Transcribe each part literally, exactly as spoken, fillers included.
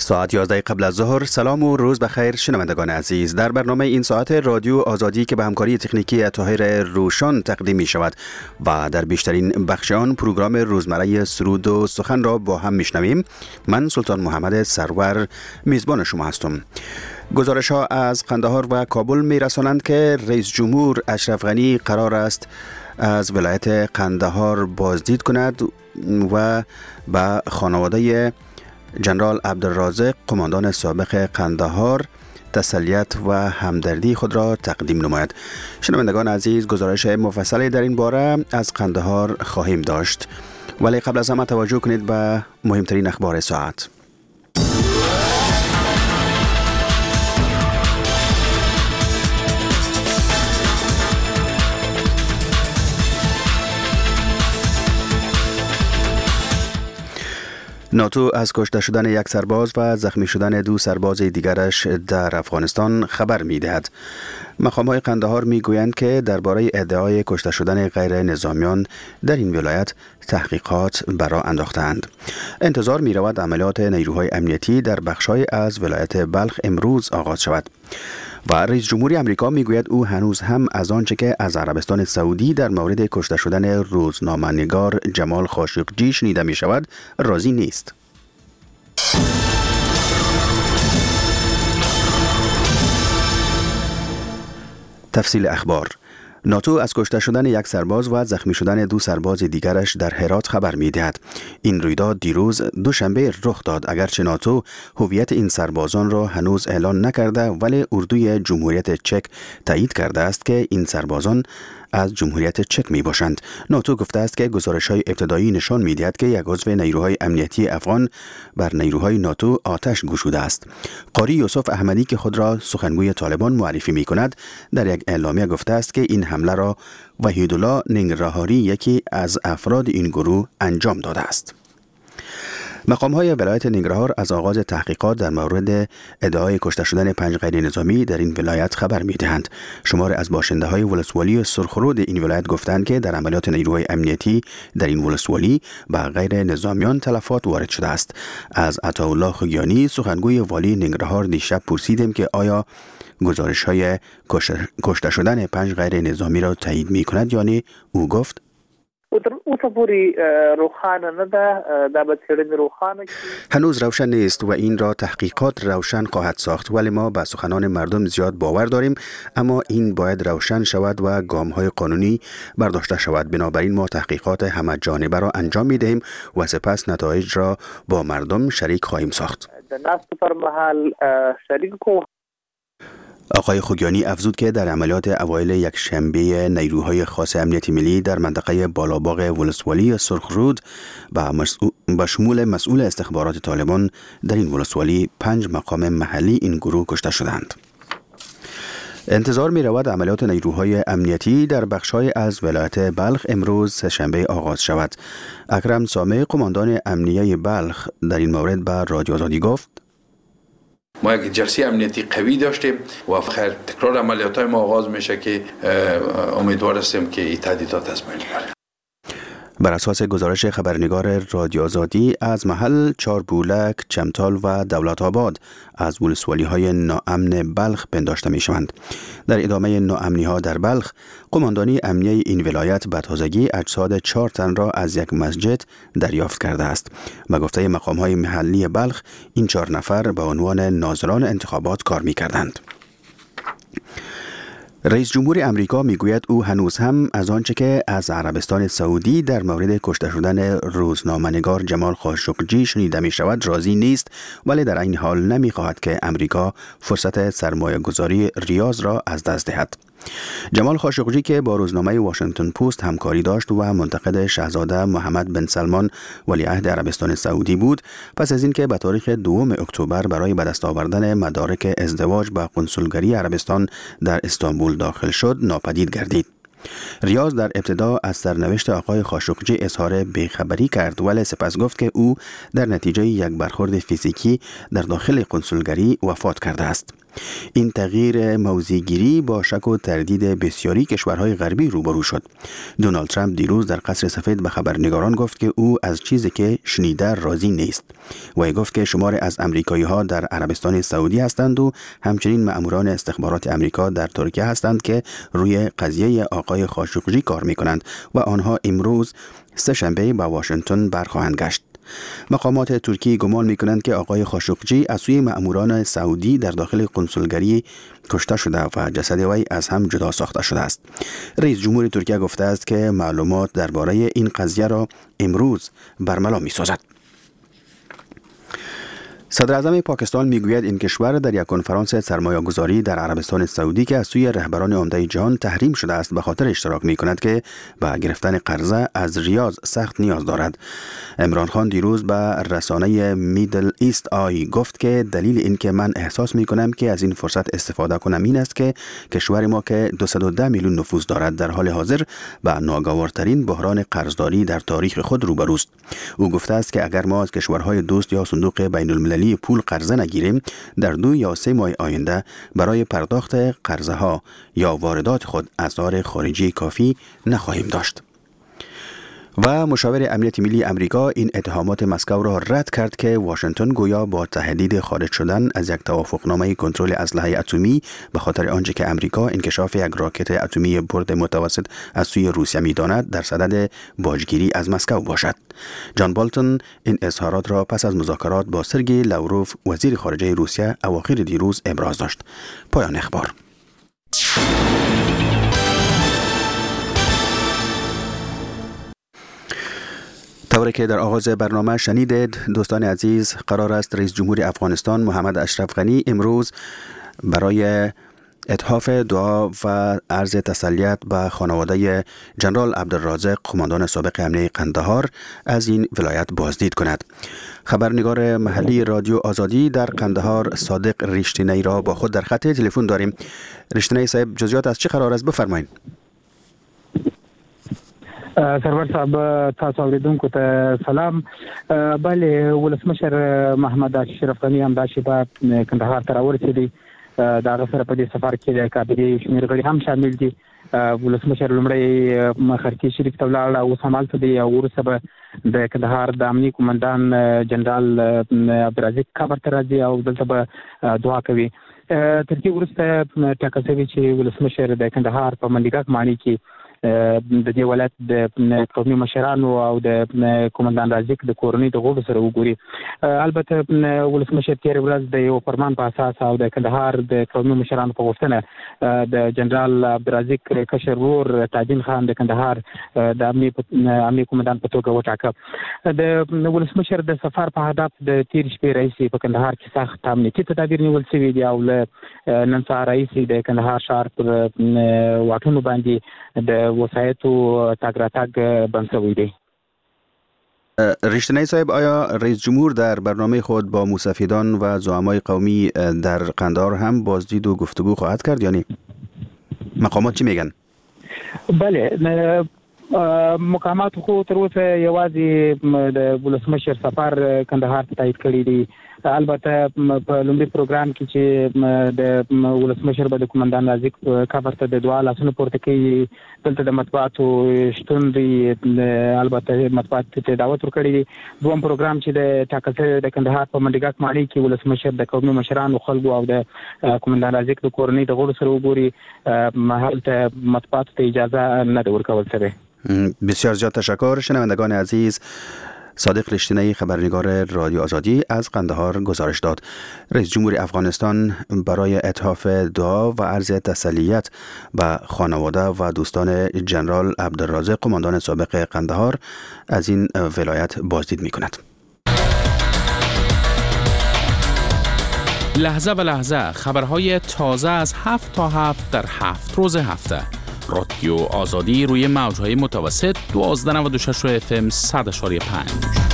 ساعت یازده قبل از ظهر. سلام و روز بخیر شنوندگان عزیز. در برنامه این ساعت رادیو آزادی که به همکاری تکنیکی طاهر روشان تقدیم می شود و در بیشترین بخش آن پروگرام روزمره سرود و سخن را با هم می شنویم. من سلطان محمد سرور میزبان شما هستم. گزارش ها از قندهار و کابل می رسانند که رئیس جمهور اشرف غنی قرار است از ولایت قندهار بازدید کند و به خانواده جنرال عبدالرازق قماندان سابق قندهار تسلیت و همدردی خود را تقدیم نماید. شنوندگان عزیز، گزارش مفصلی در این باره از قندهار خواهیم داشت، ولی قبل از همه توجه کنید به مهمترین اخبار ساعت. ناتو از کشته شدن یک سرباز و زخمی شدن دو سرباز دیگرش در افغانستان خبر می دهد. مقام‌های قندهار می گویند که درباره ادعای کشته شدن غیر نظامیان در این ولایت تحقیقات برا انداختند. انتظار می رود عملیات نیروهای امنیتی در بخش‌های از ولایت بلخ امروز آغاز شود. و رئیس جمهوری آمریکا می گوید او هنوز هم از آنچه که از عربستان سعودی در مورد کشته شدن روزنامه‌نگار جمال خاشقجی شنیده می شود راضی نیست. تفصیل اخبار. ناتو از کشته شدن یک سرباز و زخمی شدن دو سرباز دیگرش در هرات خبر می دهد. این رویداد دیروز دوشنبه رخ داد، اگرچه ناتو هویت این سربازان را هنوز اعلان نکرده، ولی اردوی جمهوریت چک تایید کرده است که این سربازان از جمهوریت چک می باشند. ناتو گفته است که گزارش‌های ابتدایی نشان می دهد که یک عضو نیروهای امنیتی افغان بر نیروهای ناتو آتش گشوده است. قاری یوسف احمدی که خود را سخنگوی طالبان معرفی می کند در یک اعلامیه گفته است که این حمله را وحیدالله ننگرهاری یکی از افراد این گروه انجام داده است. مقام‌های ولایت ننگرهار از آغاز تحقیقات در مورد ادعای کشته شدن پنج غیر نظامی در این ولایت خبر می‌دهند. شمار از باشنده‌های ولسوالی سرخرود این ولایت گفتند که در عملیات نیروهای امنیتی در این ولسوالی به غیر نظامیان تلفات وارد شده است. از عطاالله خوگیانی سخنگوی والی ننگرهار دیشب پرسیدیم که آیا گزارش‌های کشته شدن پنج غیر نظامی را تایید می‌کند یا نه. او گفت اوسه پوری روخانه نه ده دا به څېړنې روخانه هنوز روشن نیست و این را تحقیقات روشن خواهد ساخت، ولی ما به سخنان مردم زیاد باور داریم، اما این باید روشن شود و گام‌های قانونی برداشته شود. بنابراین ما تحقیقات همه جانبه را انجام می‌دهیم و سپس نتایج را با مردم شریک خواهیم ساخت. د ناستو پر مهال شریک کو. آقای خوگیانی افزود که در عملیات اوایل یک شنبه نیروهای خاص امنیت ملی در منطقه بالاباغ ولسوالی سرخرود با شمول مسئول استخبارات طالبان در این ولسوالی پنج مقام محلی این گروه کشته شدند. انتظار می رود عملیات نیروهای امنیتی در بخش‌های از ولایت بلخ امروز سه‌شنبه آغاز شود. اکرم سامع قماندان امنیه بلخ در این مورد به رادیو آزادی گفت: ما یک جلسه امنیتی قوی داشتیم و خیر تکرار عملیات‌های ما آغاز میشه که امیدوار هستیم که این تهدیدات از بین بره. بر اساس گزارش خبرنگار رادیو آزادی از محل چاربولک، چمتال و دولت آباد از ولسوالی‌های ناامن بلخ پنداشته می‌شوند. در ادامه ناامنی‌ها در بلخ، قماندانی امنیه این ولایت به تازگی اجساد چهار تن را از یک مسجد دریافت کرده است. به گفته مقام‌های محلی بلخ، این چهار نفر به عنوان ناظران انتخابات کار می‌کردند. رئیس جمهور آمریکا میگوید او هنوز هم از آنچه که از عربستان سعودی در مورد کشته شدن روزنامه‌نگار جمال خاشقجی شنیده می شود راضی نیست، ولی در این حال نمی خواهد که آمریکا فرصت سرمایه گذاری ریاض را از دست دهد. جمال خاشقجی که با روزنامه واشنگتن پست همکاری داشت و منتقد شاهزاده محمد بن سلمان ولیعهد عربستان سعودی بود، پس از اینکه به تاریخ دوم اکتبر برای به دست آوردن مدارک ازدواج با قنسولگری عربستان در استانبول داخل شد ناپدید گردید. ریاض در ابتدا از سرنوشت آقای خاشقجی اظهار بیخبری کرد، ولی سپس گفت که او در نتیجه یک برخورد فیزیکی در داخل قنسولگری وفات کرده است. این تغییر موضع‌گیری با شک و تردید بسیاری کشورهای غربی روبرو شد. دونالد ترامپ دیروز در قصر سفید به خبرنگاران گفت که او از چیزی که شنیده راضی نیست. و گفت که شمار از امریکایی‌ها در عربستان سعودی هستند و همچنین مأموران استخبارات امریکا در ترکیه هستند که روی قضیه آقای خاشقجی کار می‌کنند و آنها امروز سه شنبه به واشنگتن برخواهند گشت. مقامات ترکی گمان می‌کنند که آقای خاشقجی از سوی مأموران سعودی در داخل کنسولگری کشته شده و جسد وی از هم جدا ساخته شده است. رئیس جمهور ترکیه گفته است که معلومات درباره این قضیه را امروز برملا می‌سازد. صدر اعظم پاکستان میگوید این کشور در یک کنفرانس سرمایه‌گذاری در عربستان سعودی که از سوی رهبران عمده جهان تحریم شده است به خاطر اشتراک می‌کند که به گرفتن قرضه از ریاض سخت نیاز دارد. عمران خان دیروز به رسانه میدل ایست آی گفت که دلیل این که من احساس می‌کنم که از این فرصت استفاده کنم این است که کشور ما که دویست و ده میلیون نفوس دارد در حال حاضر به ناگوارترین بحران قرضداری در تاریخ خود روبروست. او گفته است که اگر ما از کشورهای دوست یا صندوق بین‌المللی پول قرضه نگیریم در دو یا سه ماه آینده برای پرداخت قرضه ها یا واردات خود اسعار خارجی کافی نخواهیم داشت. و مشاور امنیت ملی امریکا این اتهامات مسکو را رد کرد که واشنگتن گویا با تهدید خارج شدن از یک توافقنامه کنترل اسلحه اتمی به خاطر آنچه که امریکا انکشاف یک راکت اتمی برد متوسط از سوی روسیه می‌داند در صدد باجگیری از مسکو باشد. جان بالتون این اظهارات را پس از مذاکرات با سرگئی لاوروف وزیر خارجه روسیه اواخر دیروز ابراز داشت. پایان اخبار. طوری که در آغاز برنامه شنیدید دوستان عزیز، قرار است رئیس جمهور افغانستان محمد اشرف غنی امروز برای اتحاف دعا و عرض تسلیت به خانواده جنرال عبدالرازق قماندان سابق امنیه قندهار از این ولایت بازدید کند. خبرنگار محلی رادیو آزادی در قندهار صادق ریشتینی را با خود در خط تلفن داریم. ریشتینی صاحب، جزئیات از چه قرار است بفرمایید. سرور صاحب، تاسو اوریدونکو ته سلام. بله، ولسمشر محمد اشرف غنی هم دا شیبه کندهار ته راورسېدی. د هغه سره په دې سفر کې د کابینې شمېر غړي هم شامل دي. ولسمشر لومړی خرکي شریف ته ولاړ او اوس همالته دی او وروسته به د کندهار د امنیې قومندان جنرال عبدالرازق قبر ته راځي او دلته به دعا کوي. تر دې وروسته ټاکل شوي چې ولسمشر د کندهار په منډیګک ماڼۍ کې د دې ولایت د قومي مشرانو او د قومندان رازق د کورنۍ د غړو سره وګوري. البته ولسمشر تیر ورځ د یو فرمان په اساس او د کندهار د قومي مشرانو په غوښتنه د جنرال عبدالرازق کشر ورور تاجین خان د کندهار د امنیې قومندان په توګه وټاکه. د ولسمشر د سفر په هدف د تیر شپې راهیسې په کندهار کې سخت امنیتي تدابیر نیول شوي دي او له نن سهار راهیسې د کندهار ښار پر واټونو باندې د وسایطو تاگ راتاگ بند شوی دی. ریشتینی صاحب، آیا رئیس جمهور در برنامه خود با موسفیدان و زعمای قومی در قندهار هم بازدید و گفتگو خواهد کرد یا نه؟ مقامات چی میگن؟ بله، مقامات خو تر اوسه یوازې د ولسمشر سفر کندهار ته تایید کړی دی. البته په لومړي پروګرام کې چې د ولسمشر به د قومندان رازق قبر ته د دعا لاسونه پورته کوي، دلته د مطبوعاتو شتون دی. البته مطبوعات ته دعوت ورکړی دی. دوم پروګرام چې د ټاکل شوی د کندهار په منډیګک ماڼۍ کې ولسمشر د قومي مشرانو خلکو او د قومندان رازق د کورنۍ د غړو سره وګوري. هلته مطبوعاتو ته اجازه نه ده ورکول شوې. بسیار زیاد تشکر. شنوندگان عزیز، صادق ریشتینی خبرنگار رادیو آزادی از قندهار گزارش داد. رئیس جمهور افغانستان برای اتحاف دعا و عرض تسلیت به خانواده و دوستان جنرال عبدالرازق قماندان سابق قندهار از این ولایت بازدید می کند. لحظه به لحظه خبرهای تازه از هفت تا هفت در هفت روز هفته. رادیو آزادی روی موجهای متوسط دوازده و نود و شش اف ام صد اشاری پنج.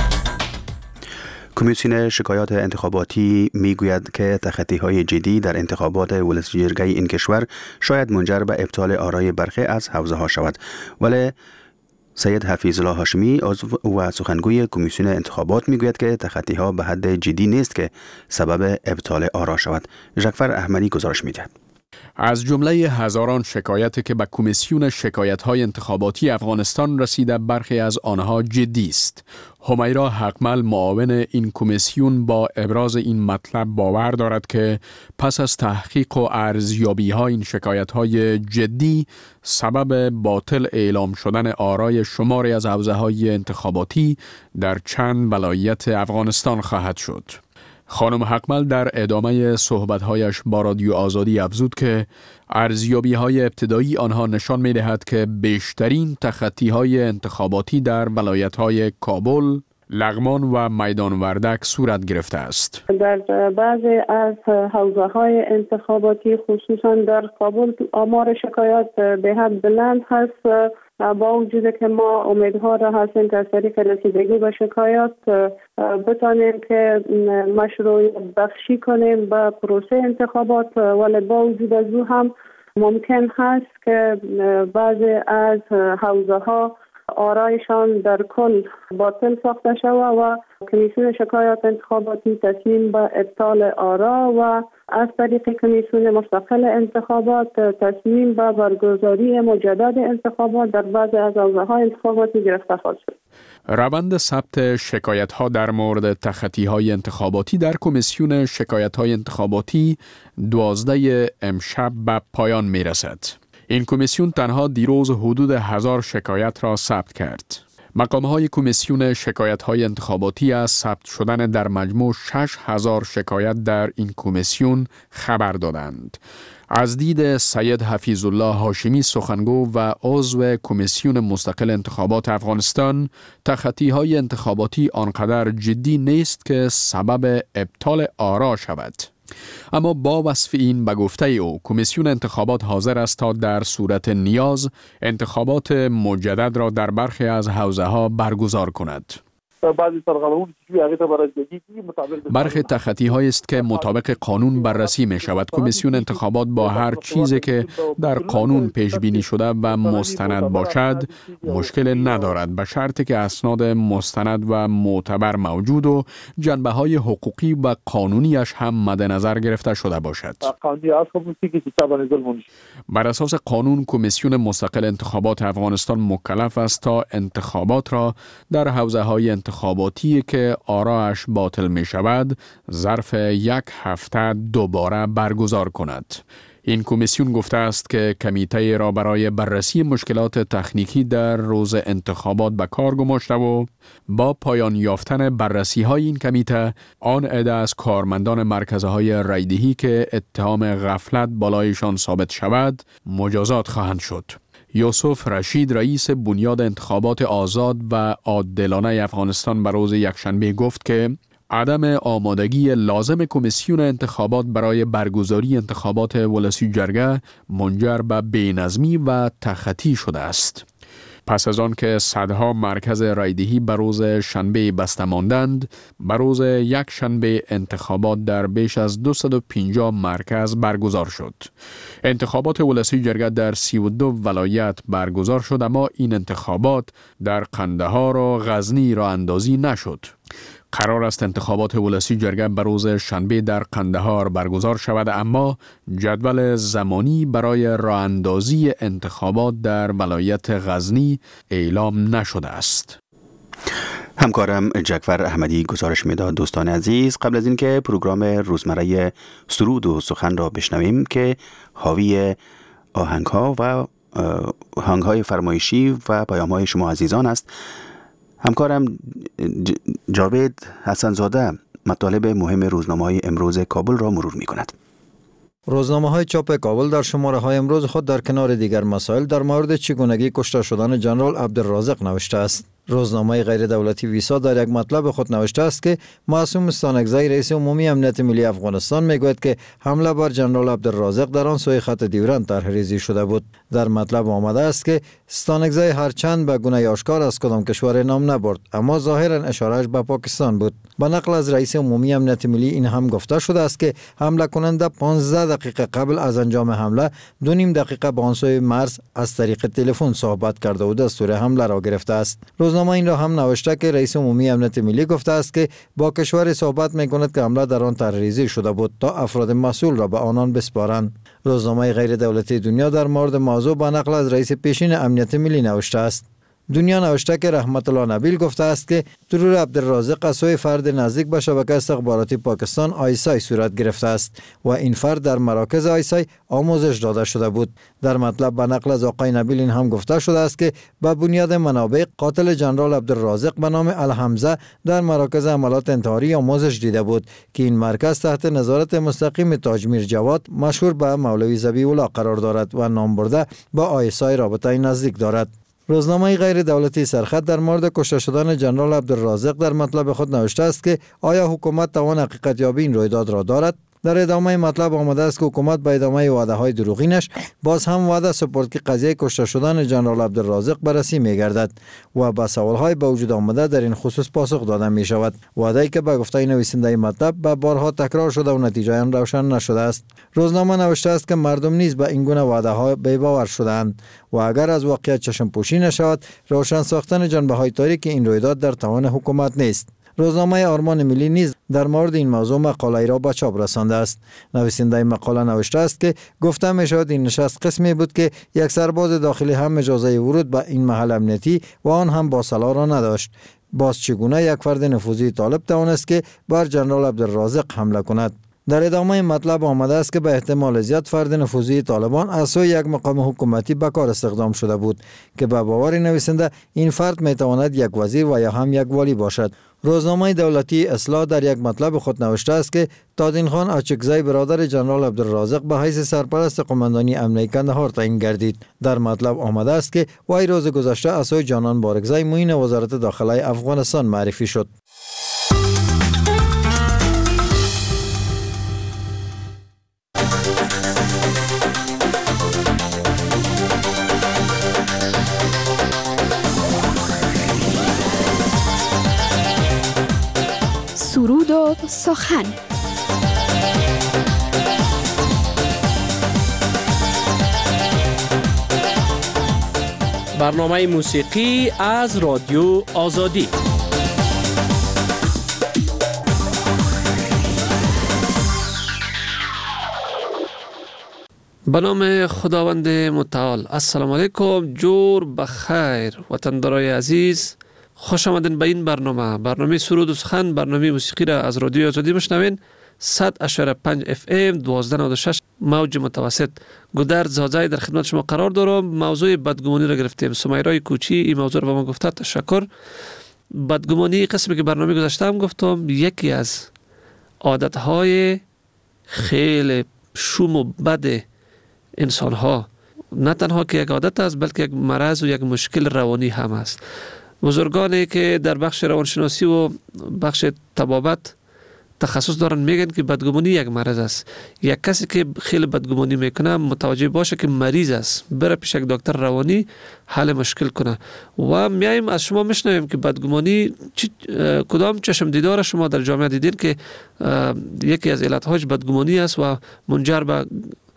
کمیسیون شکایات انتخاباتی میگوید که تخطی‌های جدی در انتخابات ولسی جرگه این کشور شاید منجر به ابطال آرای برخی از حوزه ها شود، ولی سید حفیظ الله هاشمی عضو و سخنگوی کمیسیون انتخابات میگوید که تخطی‌ها به حد جدی نیست که سبب ابطال آرا شود. جعفر احمدی گزارش می‌دهد. از جمله هزاران شکایتی که به کمیسیون شکایت‌های انتخاباتی افغانستان رسیده، برخی از آنها جدی است. همیرا حقمل، معاون این کمیسیون، با ابراز این مطلب باور دارد که پس از تحقیق و ارزیابی‌های این شکایت‌های جدی، سبب باطل اعلام شدن آرای شماری از حوزه‌های انتخاباتی در چند ولایت افغانستان خواهد شد. خانم حقمل در ادامه صحبت‌هایش با رادیو آزادی افزود که ارزیابی‌های ابتدایی آنها نشان می‌دهد که بیشترین تخطی‌های انتخاباتی در ولایت‌های کابل، لغمان و میدان وردک صورت گرفته است. در بعضی از حوزه‌های انتخاباتی خصوصا در کابل آمار شکایات به حد بلند هست. با وجود که ما امیدوار هستیم که از طریق رسیدگی به شکایات بتانیم که مشروعیت بخشی کنیم به پروسه انتخابات، ولی با وجود از او هم ممکن هست که بعضی از حوزه‌ها آرایشان در کل باطل ساخته شود و کمیسیون شکایات انتخاباتی تصمیم به ابطال آرا و از طریق کمیسیون مستقل انتخابات تصمیم به برگزاری مجدد انتخابات در بعضی از حوزه‌های انتخاباتی گرفته خواهد شد. روند ثبت شکایت‌ها در مورد تخطی‌های انتخاباتی در کمیسیون شکایت‌های انتخاباتی دوازده امشب به پایان می‌رسد. این کمیسیون تنها دیروز حدود هزار شکایت را ثبت کرد. مقام‌های کمیسیون شکایت‌های انتخاباتی از ثبت شدن در مجموع شش هزار شکایت در این کمیسیون خبر دادند. از دید سید حفیظ الله هاشمی، سخنگو و عضو کمیسیون مستقل انتخابات افغانستان، تخطی‌های انتخاباتی آنقدر جدی نیست که سبب ابطال آرا شود. اما با وصف این به گفته او، کمیسیون انتخابات حاضر است تا در صورت نیاز انتخابات مجدد را در برخی از حوزه‌ها برگزار کند. برخی تخطی‌هایی است که مطابق قانون بررسی می شود. کمیسیون انتخابات با هر چیزی که در قانون پیش بینی شده و مستند باشد مشکل ندارد، به شرطی که اسناد مستند و معتبر موجود و جنبه‌های حقوقی و قانونیش هم مد نظر گرفته شده باشد. بر اساس قانون، کمیسیون مستقل انتخابات افغانستان مکلف است تا انتخابات را در حوزه‌های انتخاباتی که آراش باطل می شود ظرف یک هفته دوباره برگزار کند. این کمیسیون گفته است که کمیته را برای بررسی مشکلات تکنیکی در روز انتخابات به کار گماشته و با پایان یافتن بررسی های این کمیته، آن عده از کارمندان مرکزهای رایدهی که اتهام غفلت بالایشان ثابت شود مجازات خواهند شد. یوسف رشید، رئیس بنیاد انتخابات آزاد و عادلانه افغانستان، به روز یکشنبه گفت که عدم آمادگی لازم کمیسیون انتخابات برای برگزاری انتخابات ولسی جرگه منجر به بی‌نظمی و تخطی شده است. پس از آن که صدها مرکز رایدهی به روز شنبه بسته ماندند، به روز یک شنبه انتخابات در بیش از دویست و پنجاه مرکز برگزار شد. انتخابات ولسی جرگه در سی و دو ولایت برگزار شد، اما این انتخابات در قندهار و غزنی راه اندازی نشد. قرار است انتخابات ولسی جرگه به روز شنبه در قندهار برگزار شود، اما جدول زمانی برای راه اندازی انتخابات در ولایت غزنی اعلام نشده است. همکارم جعفر احمدی گزارش میداد. دوستان عزیز، قبل از اینکه پروگرام روزمره سرود و سخن را بشنویم که حاوی آهنگ‌ها و آهنگ‌های فرمایشی و پیام‌های شما عزیزان است، همکارم جاوید حسن‌زاده مطالب مهم روزنامه‌های امروز کابل را مرور می‌کند. روزنامه‌های چاپ کابل در شماره‌های امروز خود در کنار دیگر مسائل در مورد چگونگی کشته شدن جنرال عبدالرازق نوشته است. روزنامه غیر دولتی ویسا در یک مطلب خود نوشته است که معصوم استانکزی رئیس عمومی امنیت ملی افغانستان میگوید که حمله بر جنرال عبدالرازق در آن سوی خط ډیورند طرحریزی شده بود. در مطلب آمده است که استانکزی هرچند به گونه آشکار از کدام کشور نام نبرد، اما ظاهرا اشارهش به پاکستان بود. با نقل از رئیس عمومی امنیت ملی این هم گفته شده است که حمله کننده پانزده دقیقه قبل از انجام حمله دو نیم دقیقه با آن سوی مرز از طریق تلفن صحبت کرده و دستور حمله را گرفته است. روزنامه این را هم نوشته که رئیس عمومی امنیت ملی گفته است که با کشور صحبت می‌کند که حمله در آن طرحریزی شده بود تا افراد مسئول را به آنان بسپارند. روزنامه غیر دولتی دنیا در مورد موضوع با نقل از رئیس پیشین امنیت ملی نوشته است. دنیا نوشته که رحمت الله نبیل گفته است که ترور عبدالرازق از سوی فرد نزدیک به شبکه استخباراتی پاکستان آیسای صورت گرفته است و این فرد در مراکز آیسای آموزش داده شده بود. در مطلب به نقل از آقای نبیل این هم گفته شده است که به بنیاد منابع قاتل جنرال عبدالرازق به نام الحمزه در مراکز عملات انتحاری آموزش دیده بود که این مرکز تحت نظارت مستقیم تاج میر جواد مشهور به مولوی ذبیح الله قرار دارد و نام برده با آیسای رابطه نزدیک دارد. روزنامه غیر دولتی سرخط در مورد کشته شدن جنرال عبدالرازق در مطلب خود نوشته است که آیا حکومت توان حقیقت یابی این رویداد را دارد؟ در ادامه مطلب آمده است که حکومت به ادامه وعده های دروغینش باز هم وعده سپرد که قضیه کشته شدن جنرال عبدالرازق بررسی می گردد و به سوال های به وجود آمده در این خصوص پاسخ داده می شود. وعده که به گفته نویسنده مطلب به بارها تکرار شده و نتیجه آن روشن نشده است. روزنامه نوشته است که مردم نیز به این گونه وعده ها بی باور شدند و اگر از واقعیت چشم پوشی نشود روشن ساختن جنبه های تاریک این رویداد در توان حکومت نیست. روزنامه آرمان ملی نیز در مورد این موضوع مقاله را به چاپ رسانده است. نویسنده مقاله نوشته است که گفته می شود این نشست قسمی بود که یک سرباز داخلی هم اجازه ورود به این محل امنیتی و آن هم با سلاح را نداشت. باز چگونه یک فرد نفوذی طالب توانست که بر جنرال عبدالرازق حمله کند؟ در ادامه مطلب آمده است که به احتمال زیاد فرد نفوذی طالبان از سوی یک مقام حکومتی به کار استخدام شده بود که به باور نویسنده این فرد می تواند یک وزیر و یا هم یک والی باشد. روزنامه دولتی اصلاح در یک مطلب خود نوشته است که تادین خان اچکزی برادر جنرال عبدالرازق به حیث سرپرست قماندانی امنیه کندهار تعیین گردید. در مطلب آمده است که وی روز گذشته از سوی جانان بارکزی معین وزارت داخله افغانستان معرفی شد. سرود و سخن. برنامه موسیقی از رادیو آزادی. به نام خداوند متعال. السلام علیکم، جور بخیر وطندارای عزیز، خوش آمدین به این برنامه برنامه سرود و سخن. برنامه موسیقی را از رادیو آزادی میشنوین. صد و پنج اف ام دوازده نود و شش موج متوسط. گودرد زاده در خدمت شما قرار دارم. موضوع بدگمانی را گرفتیم. سمیرای کوچی این موضوع را به ما گفته، تشکر. بدگمانی قسمی که برنامه گذاشتم گفتم یکی از عادتهای خیلی شوم و بد انسان ها، نه تنها که یک عادت است بلکه یک مرض و یک مشکل روانی هم است. بزرگانی که در بخش روانشناسی و بخش طبابت تخصص دارن میگن که بدگمانی یک مرض است. یک کسی که خیلی بدگمانی میکنه متوجه باشه که مریض است، بره پیش یک دکتر روانی حل مشکل کنه. و میایم از شما میشنویم که بدگمانی کدام چشم دیدار شما در جامعه دیدین که یکی از علتهاش بدگمانی است و منجر به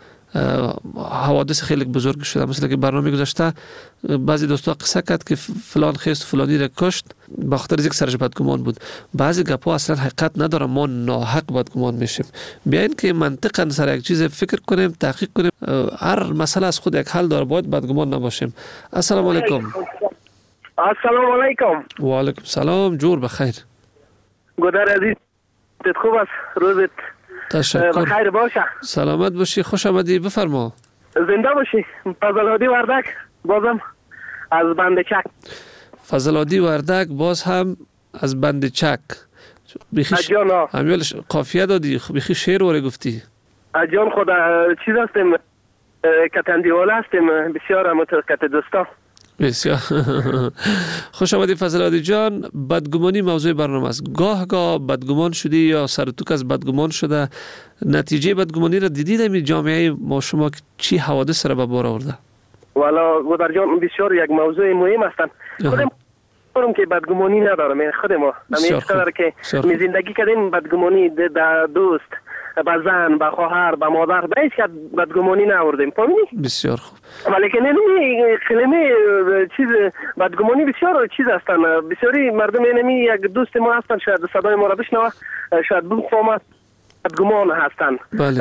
حوادث خیلی بزرگ شده. مثلا که برنامه گذاشته بعضی دوستا قصه کرد که فلان خیست فلانی را کشت به خاطر اینکه سرش بدگمان بود. بعضی گپا اصلا حقیقت نداره، ما ناحق بدگمان میشیم. بیاین که منطقاً سر یک چیز فکر کنیم، تحقیق کنیم. هر مسئله از خود یک حل داره، باید بدگمان نباشیم. السلام علیکم. السلام علیکم. و علیکم سلام، جور بخیر. گودر عزیز خوب است؟ روزت تشکر. بخیر باشه. سلامت باشی، خوش آمدی، بفرما. زنده باشی. فضل‌الهادی وردک بازم از بند چک. فضل‌الهادی وردک باز هم از بند چک. بیخی همیال قافیه دادی، بیخی شعر وره گفتی. جان خدا چیز هستیم کتندیوال هستیم، بسیار متوسط دوستا. بسیار خوش آمدید فضل عادی جان. بدگمانی موضوع برنامه است. گاه گاه بدگمان شدی یا سر توک از بدگمان شده، نتیجه بدگمانی را دیدید در جامعه ما شما چی حوادث را به بار آورده؟ والا گودر جان بسیار یک موضوع مهم هستند. خودم خودم که بدگمانی ندارم، خود ما همین قدر که می زندگی کردیم بدگمانی در دوست، با زن، با خواهر، با مادر به هیچ کس بدگمانی نآوردیم. فهمیدی؟ بسیار خوب. ولی که نمی کلمه چیز بدگمانی بسیار چیز هستن. بسیاری مردم نمی یک دوست ما هستن شاید صدای ما را بشنوه، شاید بفهمه بدگمان هستن. بله.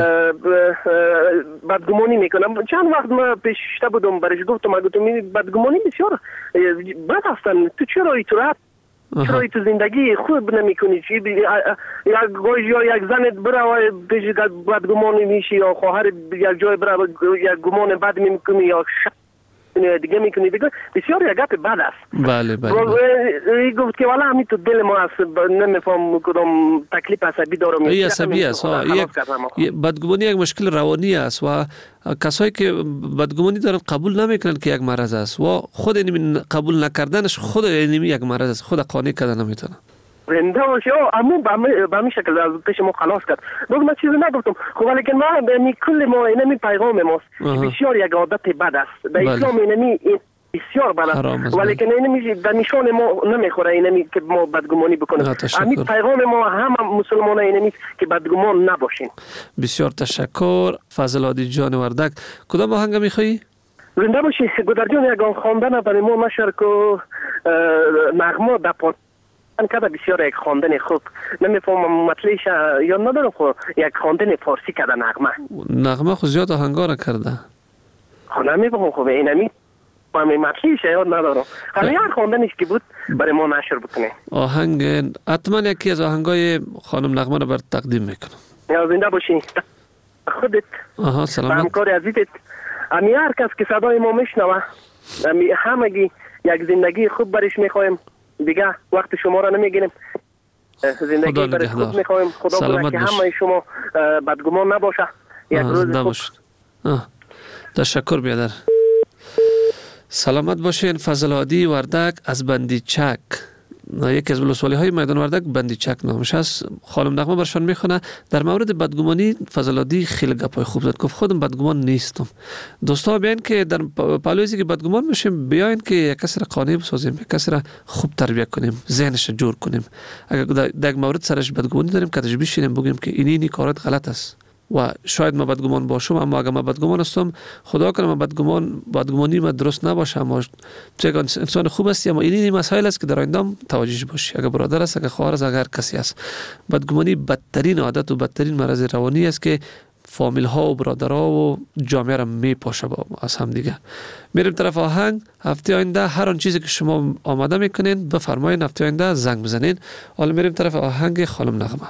بدگمانی میکنم. چند وقت ما پیشته بودم برش گفتم گفتم بدگمانی بسیار بد هستن. تو چرا ایتورات چرا تو زندگی خوب نمیکنی؟ چی یک گوش یا یک زنت برای پیش بدگمانی میشی یا خواهر یک جای برای یک گمان بد میکنی یا دیگه میکنی دیگه بسیار یک گپ بد است. بله بله. گفت که والا همین تو دل ما است، نمیفهم کدام تکلیف عصبی دارم. این عصبی است. یک بدگمانی یک مشکل روانی است و کسایی که بدگمانی دارن قبول نمیکنن که یک مرض است و خود این قبول نکردنش خود این یک مرض است، خود قانع کردن نمیتونه. زنده باشه امون به همین شکل از پیش ما خلاص کرد. دوست من چیزی نگفتم. خب ولی که ما به کل ما اینمی پیغام ماست بسیار یک عادت بد است. در اسلام اینمی بسیار بد است. ولی که اینمی در نشان ما نمیخوره اینمی که ما بدگمانی بکنیم. همین پیغام ما همه مسلمان اینمی که بدگمان نباشیم. بسیار تشکر فضل عادی جان وردک. کدام آهنگ میخوایی؟ زنده باشی گودر جان. یک خواندن برای ما نشر که نغمه دپان من کده بسیار یک خواندن خوب نمیفهمم مطلعش یا ندارم خو یک خواندن فارسی کده نغمه نغمه خو زیاد آهنگا را کرده خو نمیفهمم خوب اینمی همین مطلعش یاد ندارم. حالا یک خواندنش که بود برای ما نشر بکنه. آهنگ حتما یکی از آهنگای خانم نغمه را بر تقدیم میکنم. یا زنده باشی خودت. آها سلامت. همکار عزیزت. امی هر کس که صدای ما میشنوه امی همگی یک زندگی خوب برش میخوایم. دیگه وقت شما را نمیگیریم. زندگی برای خود میخوایم. خدا کنه که همه شما بدگمان نباشه. یک روز خوب. تشکر بیادر. سلامت باشین. فضل عادی وردک از بندیچک. یکی از ولسوالی های میدان وردک بندیچک نامش است. خانم نغمه برشان میخونه در مورد بدگمانی فضل عادی خیلی گپای خوب زد. گفت خودم بدگمان نیستم. دوستا بیاین که در پالویزی که بدگمان میشیم بیاین که یک کسی را قانع بسازیم، یک کسی را خوب تربیت کنیم، ذهنش جور کنیم. اگر در یک مورد سرش بدگمانی داریم که تجربه بشینیم بگیم که اینی اینی کارت غلط است و شاید ما بدگمان باشم، اما اگر ما بدگمان هستم خدا کنه ما بدگمان بدگمانی ما درست نباشه، اما تو یک انسان خوب هستی، اما این مسائل است که در آینده توجهش باشی. اگر برادر است، اگر خواهر است، اگر کسی است. بدگمانی بدترین عادت و بدترین مرض روانی است که فامیل ها و برادرها و جامعه را میپاشه با از هم دیگه. میریم طرف آهنگ. هفته آینده هر آن چیزی که شما آماده میکنین بفرمایید، هفته آینده زنگ بزنین. حالا میریم طرف آهنگ خانم نغمه.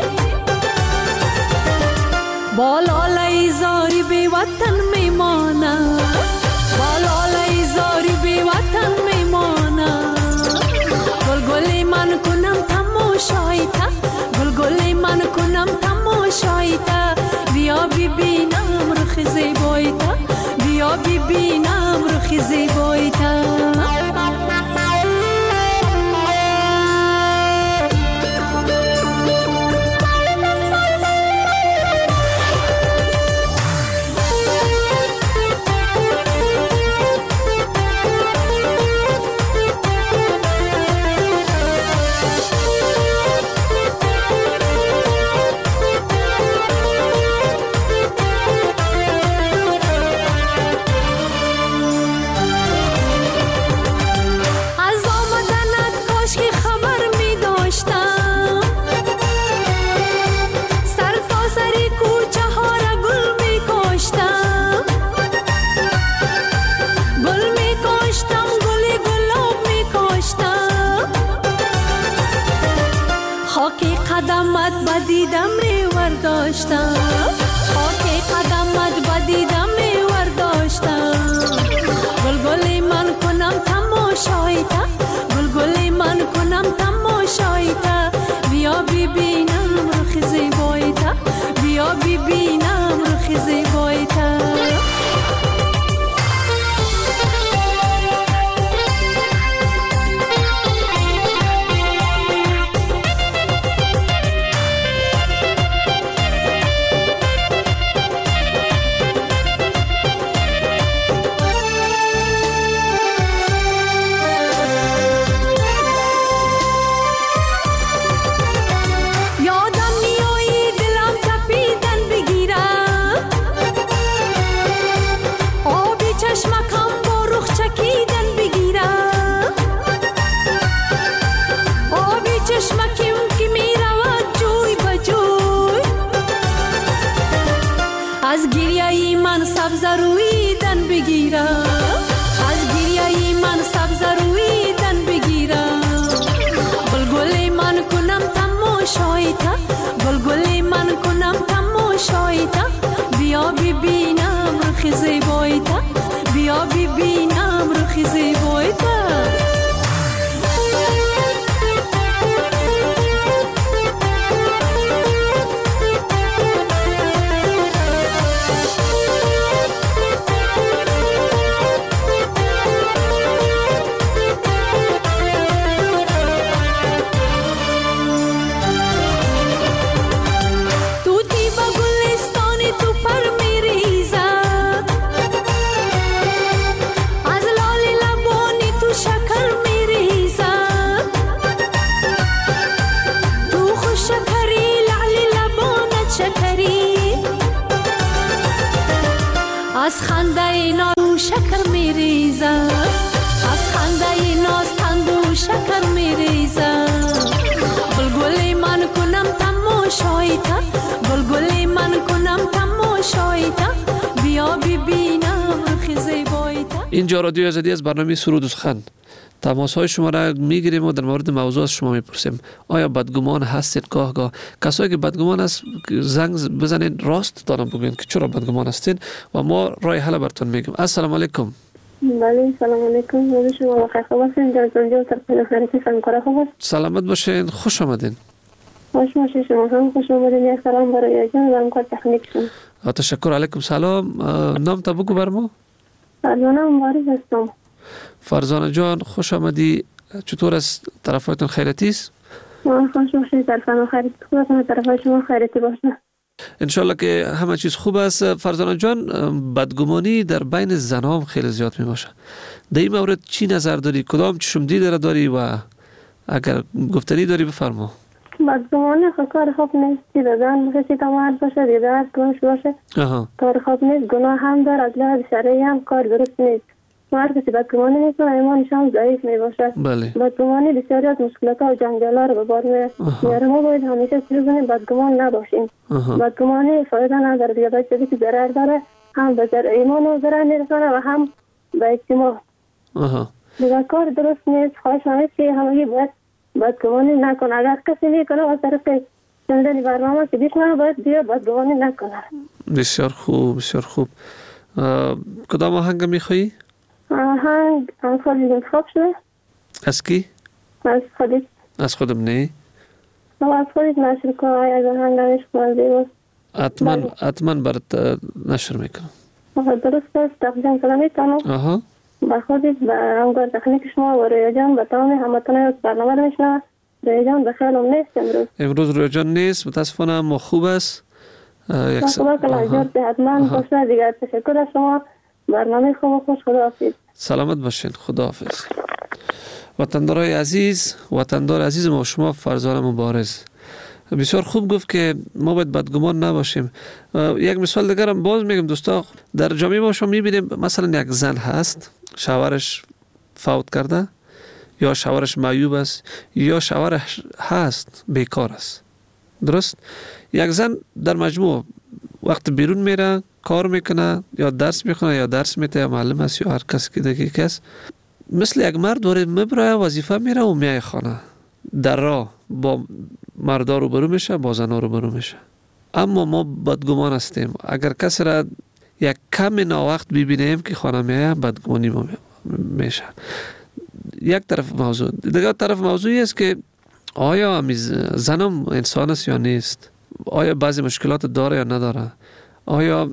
بالا لیزاری بی وطن میمانه من کنم تماشایتا، بیا ببینم رخ زیبایتا، بیا ببینم رخ زیبایتا. بدیدم ریور داشتم، خاک قدمت بدیدم ریور داشتم. گلگلی من کنم تماشایتا، گلگلی من کنم تماشایتا، بیا ببینم رخ زیبایتا، بیا ببینم رخ زیبایتا. گلگلی من کنم تماشایتا، بیا ببینم رخ زیبایتا، بیا ببینم رخ زیبایتا. از خنده ناز شکر میریزم، از خنده ناز قند و شکر میریزم. گلگلی من کنم تماشایتا، گلگلی من کنم تماشایتا، بیا ببینم رخ زیبایتا. اینجا رادیو آزادی از برنامه سرود و سخن. تماس های شما را میگیریم و در مورد موضوع شما میپرسیم. آیا بدگمان هستید؟ گاه گاه کسایی که بدگمان است زنگ بزنید، راست دارم بگوین که چرا بدگمان هستید و ما راه حل براتون میگیم. السلام علیکم. بله سلام علیکم. من شما بخیر خوب هستین؟ جان جان طرف خیرتی فنکار خوب است. سلامت باشین، خوش آمدین. خوش باشین، شما هم خوش آمدین. یک سلام برای جان و همکار تکنیک شما. تشکر. علیکم سلام. نام تا بگو بر ما. فرزانه مبارک هستم. فرزانه جان خوش آمدی. چطور است؟ طرفایتون خیرتی است؟ ما خوش باشید. طرفم خیرتی خوب است. طرفای شما خیرتی باشه. انشالله که همه چیز خوب است. فرزانه جان، بدگمانی در بین زنان خیلی زیاد می باشه. در این مورد چی نظر داری؟ کدام چشم دید داری و اگر گفتنی داری بفرما. بدگمانی کار خوب نیست. دیدن کسی تمام باشه، دیدن گوش باشه. کار خوب نیست. گناه هم داره. از لحاظ شرعی هم کار درست نیست. هر کسی بدگمانی میکنه ایمانش هم ضعیف میباشه. بله. بدگمانی بسیاری از مشکلات و جنجال ها رو به بار میاره. ما باید همیشه چیز کنیم بدگمان نباشیم. بدگمانی فایده نداره دیگه. باید چیزی که ضرر داره، هم به ضرر ایمان رو ضرر میرسونه و هم به اجتماع. دیگه کار درست نیست. خواهش همه چی همگی باید بدگمانی نکنه. اگر کسی میکنه از طرف شنیدن برنامه که بیشنه باید دیگه بدگمانی نکنه. بسیار خوب، بسیار خوب. کدام آهنگ میخوایی؟ آهنگ خودت انتخاب شده. از کی؟ از خودت. از خودم نه. از خودت نشر کن یک آهنگ عشق من زیباست. حتما حتما برات نشر میکنم. درست است تقدیم کلمی تانو. آها. با خودت با همکار تکنیک شما و رویا جان با تمام هموطنان برنامه رو میشنوم. رویا جان بخیرم نیست امروز. امروز رویا جان نیست متاسفانه اما خوب است. یک خدا کلاجات به حتما خوشا دیگر تشکر از شما. برنامه خوب خوش خداحافظ. سلامت باشین خداحافظ. وطندارای عزیز وطندار عزیز ما شما فرزان مبارز بسیار خوب گفت که ما باید بدگمان نباشیم. یک مثال دیگر هم باز میگم دوستا، در جامعه ما شما میبینیم مثلا یک زن هست شوهرش فوت کرده یا شوهرش معیوب است یا شوهرش هست بیکار است. درست؟ یک زن در مجموع وقت بیرون میره کار میکنه یا درس میخونه یا درس میده یا معلم است یا هر کس که دیگه کس مثل یک مرد دوره مبره وظیفه میره و میای خانه در راه با مردا رو برو میشه با زنا رو برو میشه. اما ما بدگمان هستیم اگر کسی را یک کم ناوقت ببینیم که خانه میایه بدگمانی ما میشه. یک طرف موضوع. دیگر طرف موضوعی است که آیا زنم انسان است یا نیست؟ آیا بعضی مشکلات داره یا نداره؟ آیا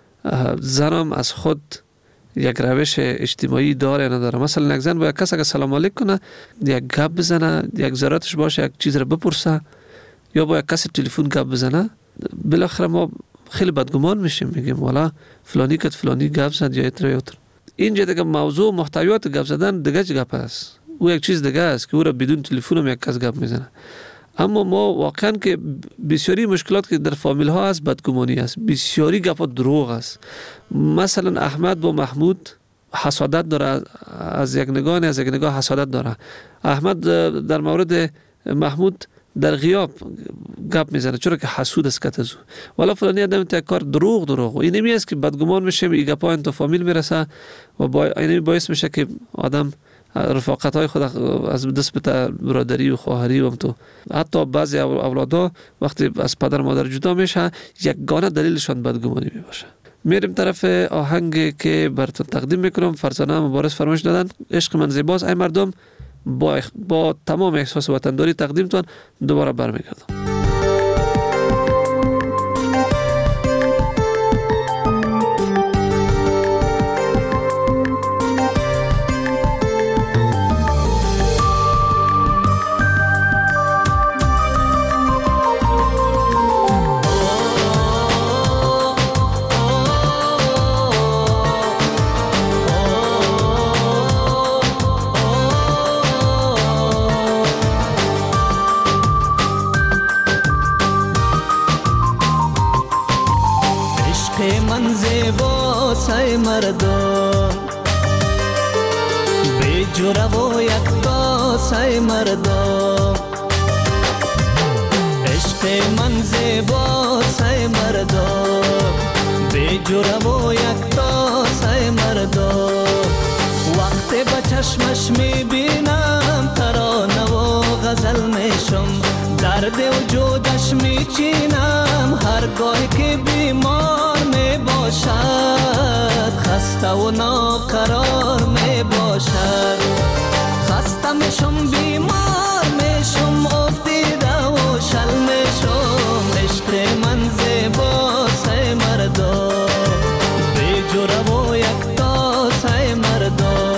زنم از خود یک روش اجتماعی داره یا نداره؟ مثلا یک زن با یک کس اگر سلام علیک کنه یک گپ بزنه یک ضرورتش باشه یک چیز رو بپرسه یا با یک کس تلفن گپ بزنه بالاخره ما خیلی بدگمان میشیم میگیم والا فلانی کت فلانی گپ زد یا اتر یا اتر. اینجا دیگه موضوع محتویات گپ زدن دیگه گپ است. او یک چیز دیگه است که او را بدون تلفن هم یک کس گپ میزنه. اما ما واقعا که بسیاری مشکلات که در فامیل ها هست بدگمانی است. بسیاری گپا دروغ است. مثلا احمد با محمود حسادت داره از یک نگاه از یک نگاه حسادت داره. احمد در مورد محمود در غیاب گپ میزنه چرا که حسود است کت ازو والا فلانی آدم تا کار دروغ دروغ. این نمی است که بدگمان میشه این گپا انت فامیل میرسه و با این باعث میشه که آدم رفاقت های خود از دست بده برادری و خواهری و تو حتی بعضی اولادا وقتی از پدر مادر جدا میشه یگانه دلیلشان بدگمانی میباشه. میریم طرف آهنگ که براتون تقدیم میکنم. فرزانه مبارز فرمایش دادن عشق من زیباست. ای مردم با, اخ... با تمام احساس وطنداری تقدیم تون دوباره برمیگردم. مردم به جوره و یک داسه مردم عشق من زیباسه مردم به جوره و یک داسه مردم وقتی با چشمش میبینم ترانه و غزل میشم درد وجودش میچینم هرگاه که بیمار میباشد خسته و ناقرار میباشد خسته میشم بیمار میشم افتیده و شل میشم عشق من زیباسه مردم به جوره و یک تاسه مردم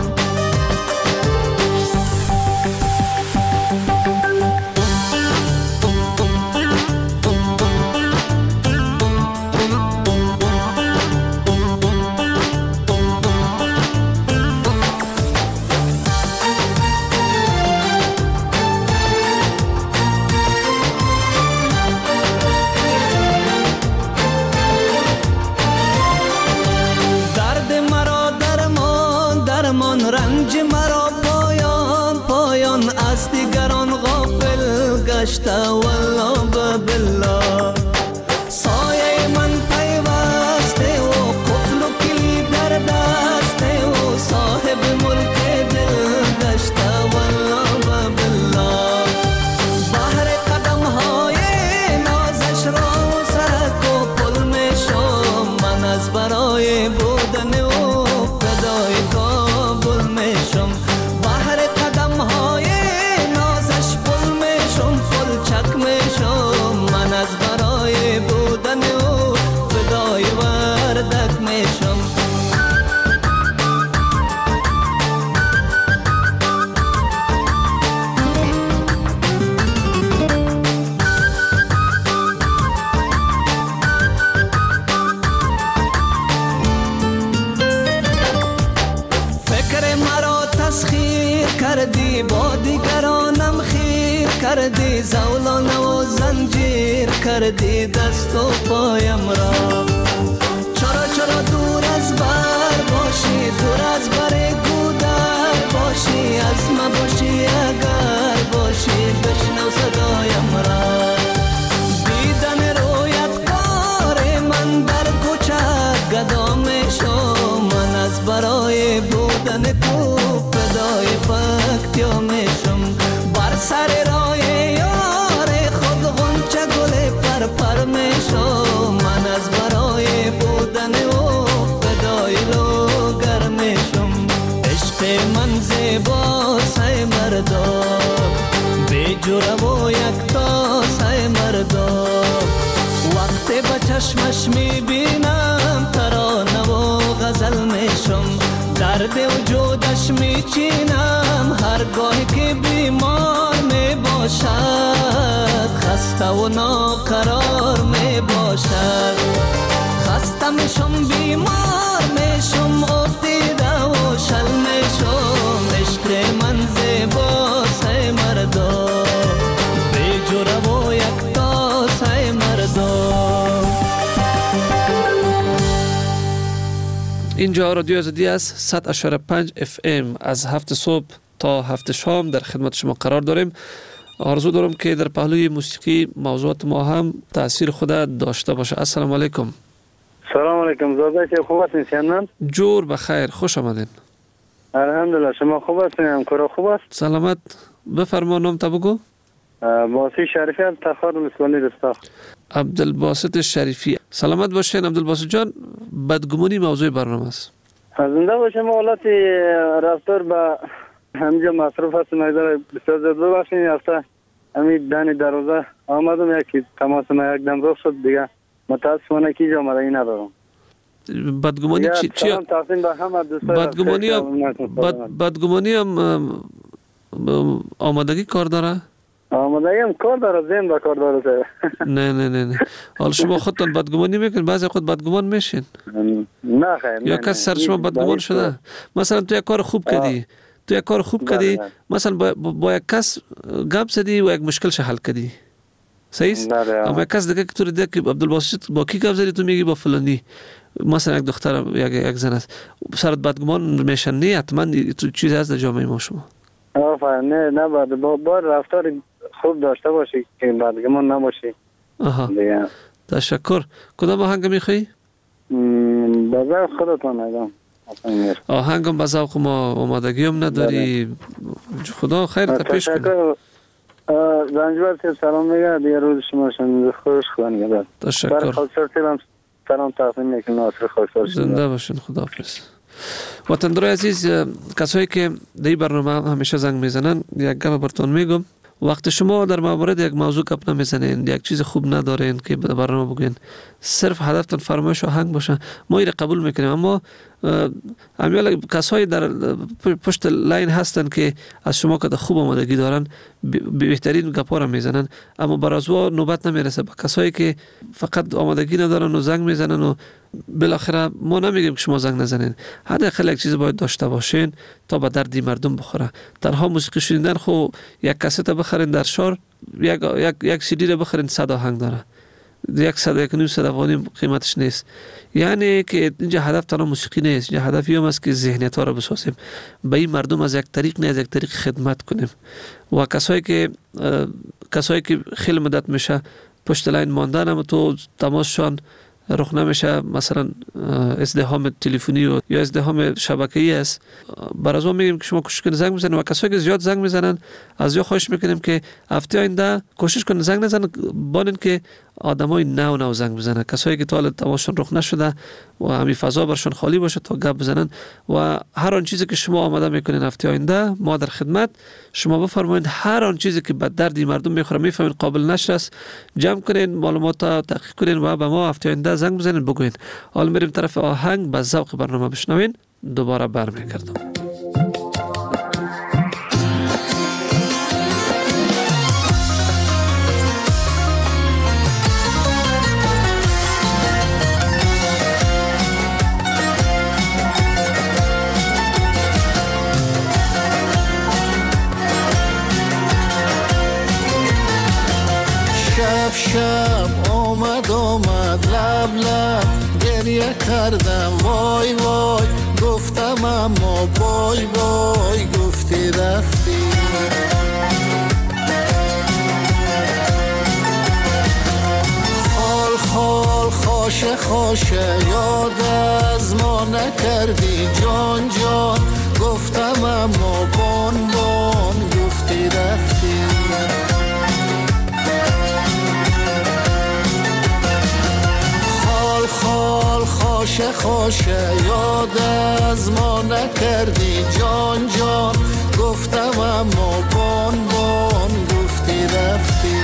والله بالله سایه من پیوسته و قفل و کلی در دسته و صاحب ملک دل گشته والله بالله بحر قدم های نازش را سرک و پل میشم من از برای بودن و فدای کابل میشم بحر قدم های نازش پل میشم پل کردی زولانه و زنجیر کردی دست و پایم را. چرا چرا دور از بر باشی، دور از بر گودر باشی، از ما باشی اگر باشی بشنو صدایم را. دیدن رویت کار من در کوچه گدا میشم، من از برای بودن تو فدای پکتیا میشم. بر سر راه یار خود غنچه گل پر پر میشم، من از برای بودن او فدای لوگر میشم. عشق من زیبا سای مردا، بی جوره و یک تا سای مردا. وقتی به چشمش میبینم ترانه و غزل میشم، درد وجودش میچینم هرگاهی که بیمار میباشد، خسته و ناقرار میباشد. خسته میشم بیمار میشم افتیده و شل میشم. عشق من زیبا سای مردا، بی جوره و یک تا سای مردا. اینجا رادیو آزادی است. صد و پنج و پنج اف ام از هفت صبح تا هفت شام در خدمت شما قرار داریم. آرزو دارم که در پهلوی موسیقی موضوعات ما هم تاثیر خود داشته باشه. السلام علیکم. سلام علیکم. زاده چه خوب هستین؟ جور بخیر، خوش آمدین. الحمدلله. شما خوب هستین؟ همکارا خوب است؟ سلامت. بفرما نام تا بگو. باسی شریفی از تخار مسکونی رستاخ. عبدالباسط شریفی. سلامت باشین عبدالباسط جان. بدگمانی موضوع برنامه است. زنده باشیم. حالت رفتار با همینجا مصروف هستم. ایدار بسیار زیاد ببخشین. هفته همین دانی دروازه آمدم یکی تماس ما یک دم رخ شد دیگه. متاسفانه کی جا آمده این ندارم. بدگمانی چی؟ چی؟ بدگمانی هم بد بدگمانی هم آمادگی کار داره؟ آمادگی هم کار داره، ذهن با کار داره. نه نه نه نه. حالا شما خودتان بدگمانی میکنین، بعضی خود بدگمان میشین. نه خیر. یا کس سر شما بدگمان شده؟ مثلا تو یک کار خوب کردی، تو یک کار خوب کردی، مثلا با, با یک کس گپ زدی و یک مشکلش حل کردی. صحیح است؟ اما یک کس دیگه که تو دیگه که عبدالباسط با کی گپ زدی، تو میگی با فلانی. مثلا یک دختر یک یک زن است. سرت بدگمان میشن؟ نه حتما تو چیزی هست در جامعه ما شما. آفرین. نه نه بعد با با رفتار خوب داشته باشی که بدگمان نباشی. آها. تشکر. کدام آهنگ میخوایی؟ با ذوق خودتان ایدم. آهنگم با ذوق ما آمادگی هم نداری. خدا خیرت پیش کنه. زنجبر سیب سلام میگه دیگه روز شما شنید خوش خواهد گذار. تشکر. برای خواستار سیبم سلام تقدیم میکنم. ناصر خواستار سیبم. زنده باشین. خداحافظ. وطندرای عزیز، کسایی که در این برنامه همیشه زنگ میزنن یک گپ براتون میگم. وقت شما در مورد یک موضوع گپ نمیزنین، یک چیز خوب ندارین که در برنامه بگین، صرف هدفتون فرمایش آهنگ باشه، ما این قبول میکنیم. اما امیال کسایی در پشت لاین هستن که از شما که خوب آمادگی دارن بهترین گپا را میزنن، اما برازوا نوبت نمیرسه. با کسایی که فقط آمادگی ندارن و زنگ میزنن و بالاخره ما نمیگیم که شما زنگ نزنین، حداقل یک چیز باید داشته باشین تا به دردی مردم بخوره. تنها موسیقی شنیدن خو یک کاست بخرین در شهر، یک یک یک سی دی بخرین صد آهنگ داره، یک صد یک نیم صد افغانی قیمتش نیست. یعنی که اینجا هدف تنها موسیقی نیست، اینجا هدف این است که ذهنیت ها را بسازیم، به این مردم از یک طریق نه از یک طریق خدمت کنیم. و کسایی که کسایی که خیلی مدت میشه پشت لاین ماندن، اما تو تماسشان رخ نمیشه، مثلا ازدحام تلفنی و یا ازدحام شبکه‌ای است، برازو میگیم که شما کوشش کنید زنگ بزنید. و کسایی که زیاد زنگ میزنن از یا خواهش میکنیم که هفته آینده کوشش کنید زنگ نزنن، بانن که آدمای نو نو زنگ بزنن، کسایی که تا حالا تماسشون رخ نشده و همین فضا برشون خالی باشه تا گپ بزنن. و هر آن چیزی که شما آماده میکنین هفته آینده ما در خدمت شما. بفرمایید هر آن چیزی که به دردی مردم میخوره، میفهمین قابل نشر است، جمع کنین، معلومات تحقیق کنین و به ما هفته آینده زنگ بزنین بگوین. حالا میریم طرف آهنگ، به ذوق برنامه بشنوین، دوباره برمیگردم. شب آمد آمد لب لب گریه کردم وای وای گفتم اما بای بای گفتی رفتی خال خال خاشه خاشه یاد از ما نکردی جان جان گفتم اما بان بان گفتی رفتی خال خال خاشه خاشه یاد از ما نکردی جان جان گفتم اما بان بان گفتی رفتی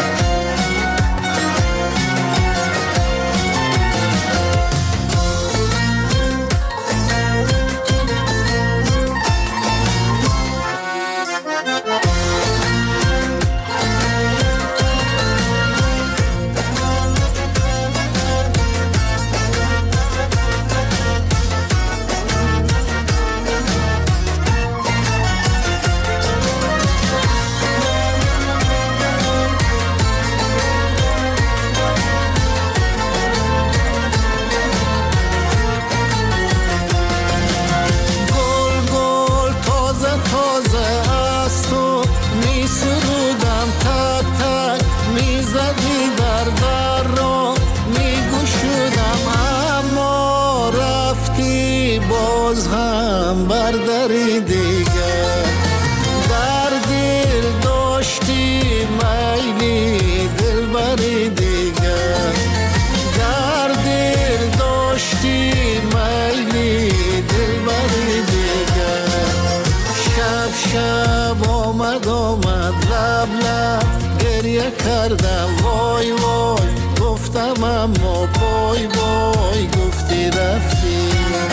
باز هم برداری دیگر در دل داشتی میلی دل بری دیگر در دل داشتی میلی دل بری دیگر شب شب آمد آمد لب لب گریه کردم وای وای گفتم اما بای بای گفتی رفتی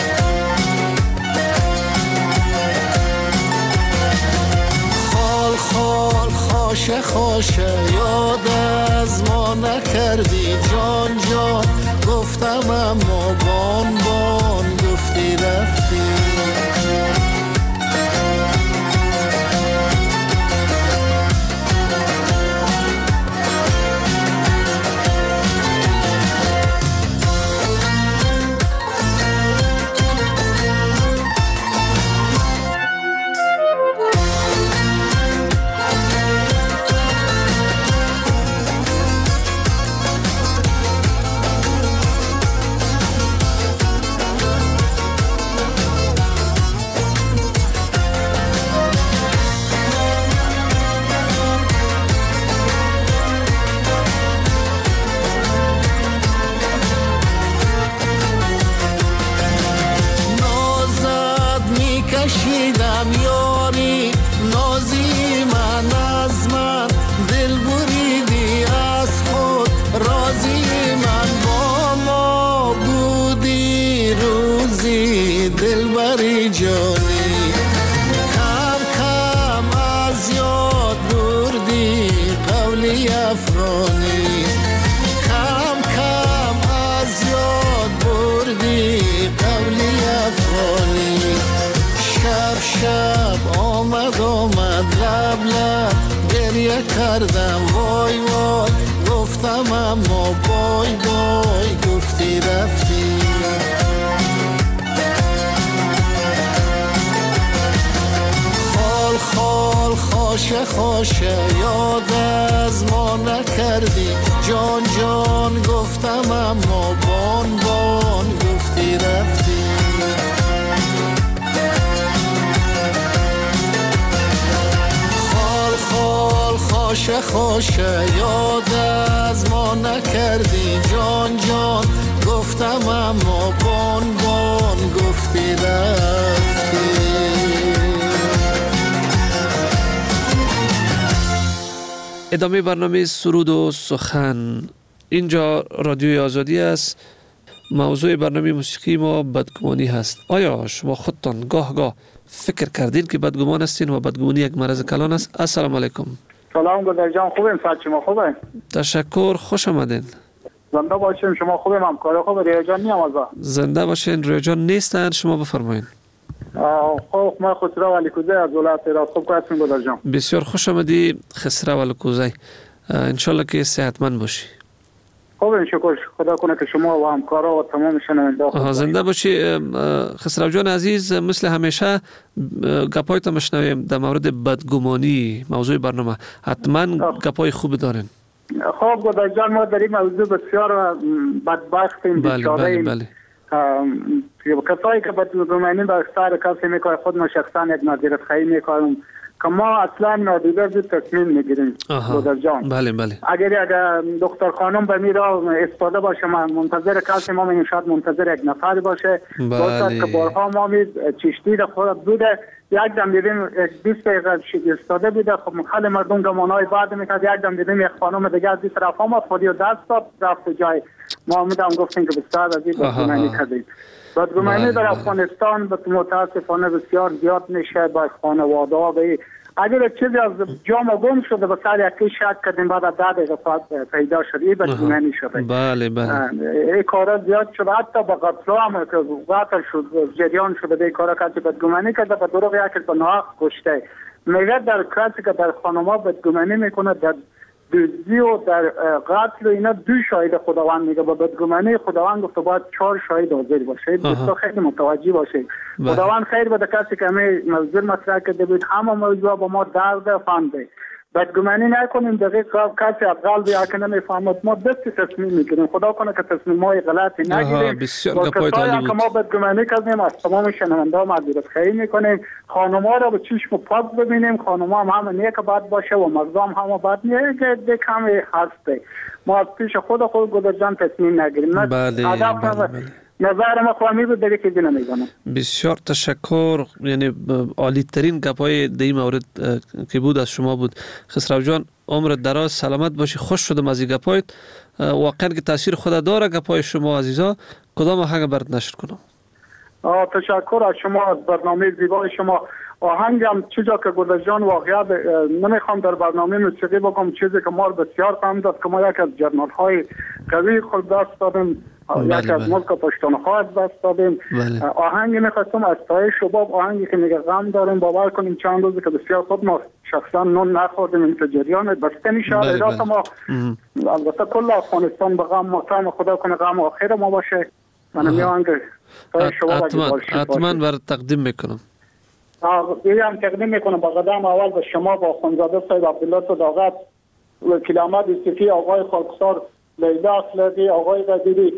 خال خاشه خاشه یاد از ما نکردی جان جان گفتم اما بان بان گفتی رفتی کشیدم یاری نازی من از من دل بریدی از خود رازی من با ما بودی روزی دل بری جانی کم کم از یاد بردی قولی افغانی کم کم از یاد بردی قولی افغانی شب شب آمد آمد لب لب گریه کردم وای وای گفتم اما بای بای گفتی رفتی خال خال خاشه خاشه یاد از ما نکردی جان جان گفتم اما بان بان گفتی رفتی خال خاشه خاشه یاد از ما نکردی جان جان گفتم اما بان بان گفتی رفتی ادامه برنامه سرود و سخن. اینجا رادیوی آزادی است. موضوع برنامه موسیقی ما بدگمانی هست. آیا شما خودتان گاه گاه فکر کردین که بدگمان هستین و بدگمانی یک مرض کلان است؟ السلام علیکم. سلام گلدر جان، خوبین؟ صحت شما خوبه؟ تشکر، خوش آمدین. زنده باشین. شما خوبه؟ همکار خوبه؟ ریا جان نیم از زنده باشین. ریا جان نیستن، شما بفرمایین. خب ما خسرو علیکوزی از ولایت راست خوب هستیم گلدر جان. بسیار خوش آمدی خسرو علیکوزی. انشالله که صحتمند باشی. خوب شکر، خدا کنه که شما و همکارا و تمام شنونده زنده باشی. خسرو جان عزیز، مثل همیشه گپایت مشنویم در مورد بدگمانی، موضوع برنامه حتما گپای خوب دارین. خب گدای جان، ما در این موضوع بسیار بدبختیم، بیچاره‌ایم. بله بله. کسایی که بدگمانی به سر کسی میکنه، خود ما شخصا یک نظارت خواهی میکنم که ما اصلا نادیده زود تصمیم میگیریم. گدای جان بله بله. اگر اگر دکتر خانم به میرا استفاده باشه، ما منتظر کسی ما میگیم شاید منتظر یک نفر باشه. بله. که بارها ما می چشتی را خود بوده، یک دم دیدیم یک بیست دقیقه استفاده بوده. خب خیلی مردم گمانهای بعد میکرد، یک دم دیدیم یک خانم دیگه از این طرف آمد، خودی و دست داد رفت جای ما میدم گفتیم که بسیار از این بدگمانی کردیم. بدگمانی در افغانستان متاسفانه بسیار زیاد میشه با خانواده ها. اگر چیزی از جامعه گم شده به سر یکی شک کردیم، بعد از ده دقیقه پیدا شد، این بدگمانی شده. بله بله. این کارا زیاد شده، حتی با قتل هم که قتل شد جریان شده، به کارا کسی بدگمانی کرده به دروغ یکی به ناحق کشته. میگه در کسی که در خانما بدگمانی میکنه، در دزدی و در قتل و اینا دو شاهد خداوند میگه. با بدگمانی خداوند گفته باید چهار شاهد حاضر باشه. دوستا خیلی متوجه باشه. خداوند خیر بده کسی که همه موضوع مطرح کرده بود، همه موضوع با ما درد فهمده. بدگمانی نکنیم، دقیق کسی از قلب یا که نمیفهمد ما دستی تصمیم میگیریم. خدا کنه که تصمیم های غلطی نگیریم. با کسایی که ما بدگمانی کردیم از تمام شنونده ها معذرت خواهی میکنیم. خانم ها را به چشم پاک ببینیم، خانم ها هم همه نیک بد باشه و مردم همه بد نیست که دیگه کمی هسته. ما از پیش خود خود گذرجان تصمیم نگیریم. بله بله بله. نظر ما خواهمی بود دیگه چیزی نمیگم. بسیار تشکر. یعنی عالی ترین گپای در این مورد که بود از شما بود. خسرو جان عمرت دراز، سلامت باشی. خوش شدم از این گپایت. واقعا که تاثیر خود داره گپای شما عزیزا. کدام آهنگ برات نشر کنم؟ تشکر از شما، از برنامه زیبای شما. آهنگم چیزا که گل جان واقعا نمیخوام در برنامه موسیقی بگم، چیزی که ما بسیار فهم داد که ما یک از جرنال های قوی خود دست دادیم، یک از ملک پشتونخوا از دست دادیم. آهنگی میخواستم از تای شباب، آهنگی که میگه غم داریم. باور کنیم چند روزی که بسیار خود ما شخصا نون نخوردیم، این که جریان بسته میشه. ادات ما البته کل افغانستان به غم ماتم، خدا کنه غم آخر ما باشه. من میانگ تای شباب حتما برات تقدیم میکنم. یه هم تقدیم میکنم با قدم اول به شما، با خانزاده سید عبدالله صداقت، وکیل احمد یوسفی، آقای خاکسار، لیلا اخلاقی، آقای قدیری،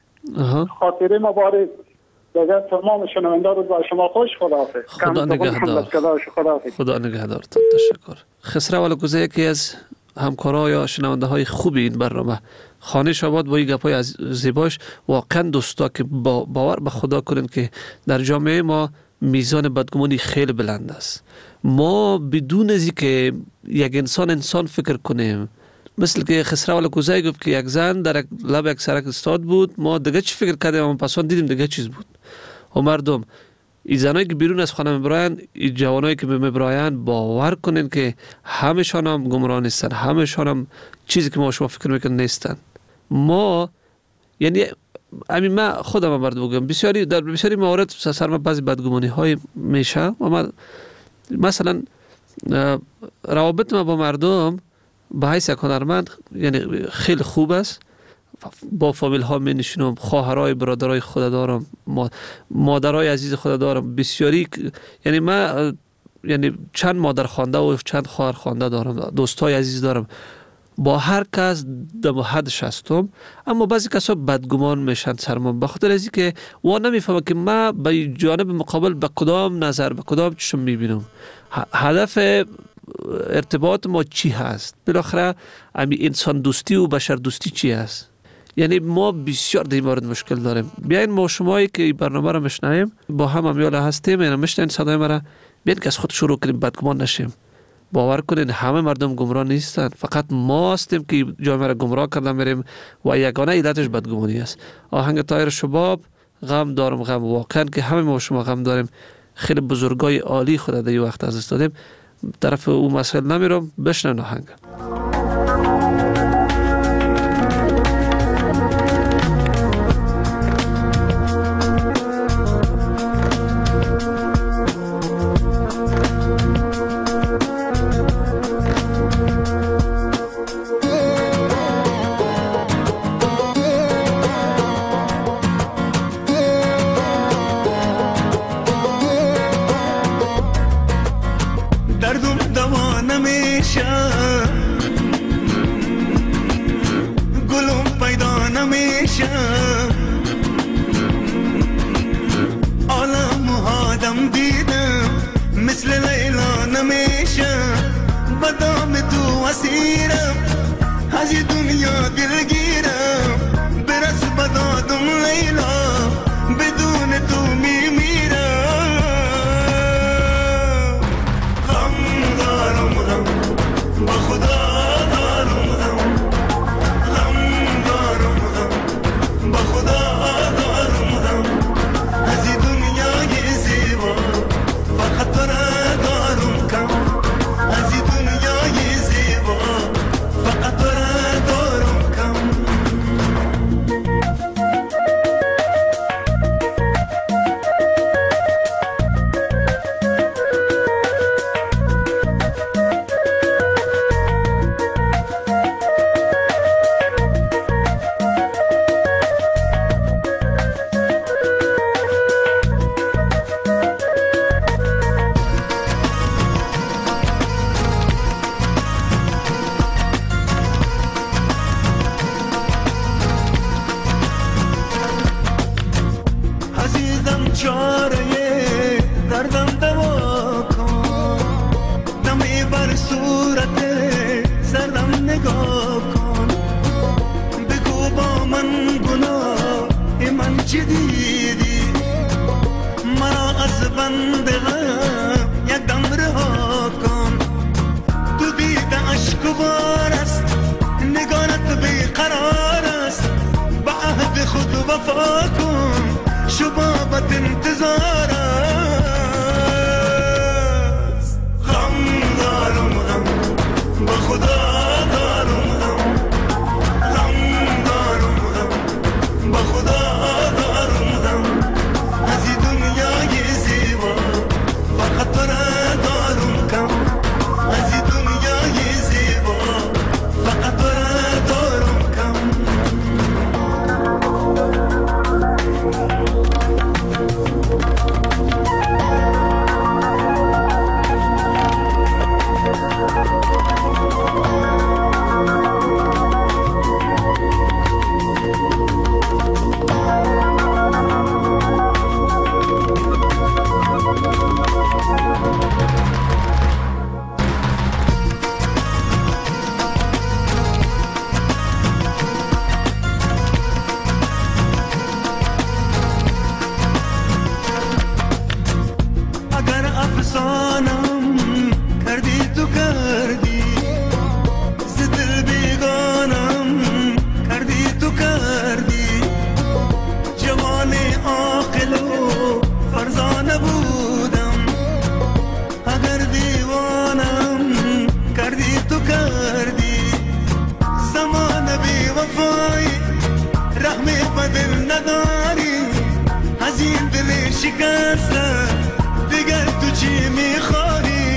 خاطره مبارک. دیگر تمام شنونده رو با شما خوش. خداحافظ. خدا نگهدار. خدا نگهدار. تشکر. خسرو الگوزه یکی از همکارا یا شنونده های خوبی این برنامه. خانه شاباد با این گپای از زیباش. واقعا دوستا که با باور به خدا کنین که در جامعه ما میزان بدگمانی خیلی بلند است. ما بدون از که یک انسان انسان فکر کنیم، مثل که خسرو الگوزه گفت که یک زن در لب یک سرک استاد بود، ما دیگه چی فکر کردیم؟ اما پسان دیدیم دیگه چیز بود. و مردم این زنایی که بیرون از خانه میبراین، این جوانایی که میبراین، باور کنین که همشان هم گمراه نیستن، همشان هم چیزی که ما شما فکر میکنن نیستن. ما یعنی همین من خودم هم برد بگم، بسیاری در بسیاری موارد سر ما بعضی بدگمانی های میشه. و من مثلا روابط ما با مردم به حیث یک هنرمند یعنی خیلی خوب است. با فامیل ها می نشینم، خواهرای برادرای خود دارم، مادرای عزیز خود دارم بسیاری. یعنی من یعنی چند مادر خوانده و چند خواهر خوانده دارم، دوستای عزیز دارم. با هر کس در حدش هستم، اما بعضی کسا بدگمان میشن سرمان، به خاطر از اینکه وا نمیفهمم که من به جانب مقابل به کدام نظر، به کدام چشم میبینم، هدف ارتباط ما چی هست، بالاخره امی انسان دوستی و بشر دوستی چی هست. یعنی ما بسیار در این مورد مشکل داریم. بیاین ما شمایی که این برنامه را میشنویم با هم امیال هستیم، اینا میشنوین صدای ما را، بیاین که از خود شروع کنیم بدگمان نشیم. باور کنین همه مردم گمراه نیستن، فقط ما هستیم که جامعه را گمراه کرده میریم و یگانه علتش بدگمانی است. آهنگ طاهر شباب، غم دارم غم. واقعا که همه ما شما غم داریم، خیلی بزرگای عالی خود در این وقت از دست دادیم. طرف اون مسئله نمیرم، بشنوین آهنگ. چی دیدی مرا از بند غم یک دم رها کن تو دیده اشک و بار است نگاهت بیقرار است به عهد خود وفا کن شبابت انتظار است غم دارم غم به خدا دارم غم غم دارم غم به خدا دارم غم از این دنیای زیبا فقط تو را دارم کم از این دنیای زیبا فقط تو را دارم کم دیگر تو چی میخوایی